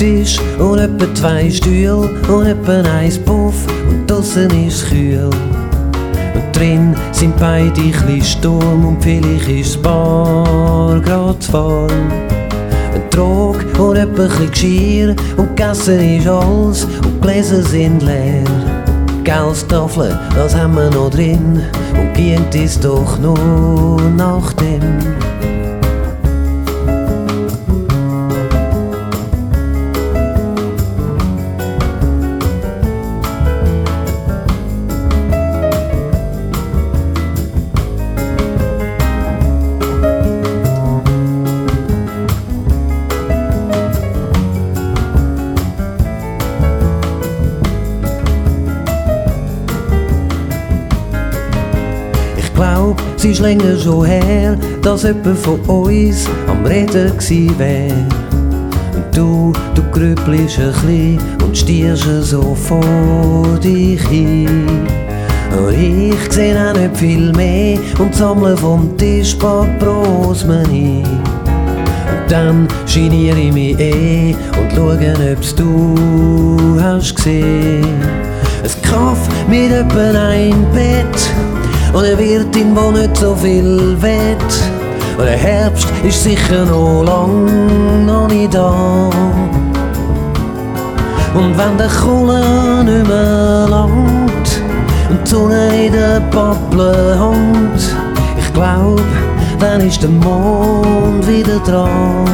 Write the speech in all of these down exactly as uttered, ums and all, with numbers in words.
Tisch und etwa zwei Stühle und etwa ein Puff und draussen ist kühl. Und drin sind beide chli Sturm und vielleicht ist das Bar grad voll. Ein Trog und etwa chli Geschirr und gegessen ist alles und die Gläser sind leer. Gelstafeln, das haben wir noch drin und gient ist doch nur nach dem. Ich glaub, es ist länger schon her, dass jemand von uns am Reden gsi wär. Und du, du grübelst ein chli und stierst so vor dich hin. Und ich seh auch nicht viel mehr und sammle vom Tisch paar Brosmeni. Und dann geniere ich mich eh und schaue, ob's du hast gesehen. Ein Kaff mit etwa ein Bett und eine Wirtin, wo nicht so viel wett. Und der Herbst ist sicher noch lang noch nicht da. Und wenn der Kohle nicht mehr langt und die Sonne in der Pappel hängt, ich glaub, dann ist der Mond wieder dran.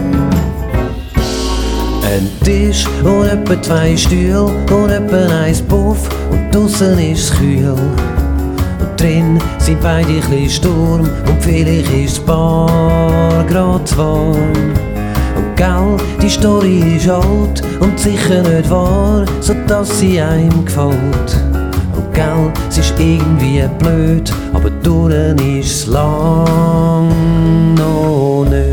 Ein Tisch und etwa zwei Stühle und etwa ein Puff und draussen ist es kühl. Drin sind beide chli Sturm und vielleicht ist das Bar grad warm. Und gell, die Story ist alt und sicher nicht wahr, so dass sie einem gefällt. Und gell, es ist irgendwie blöd, aber durch ist's lang noch nicht.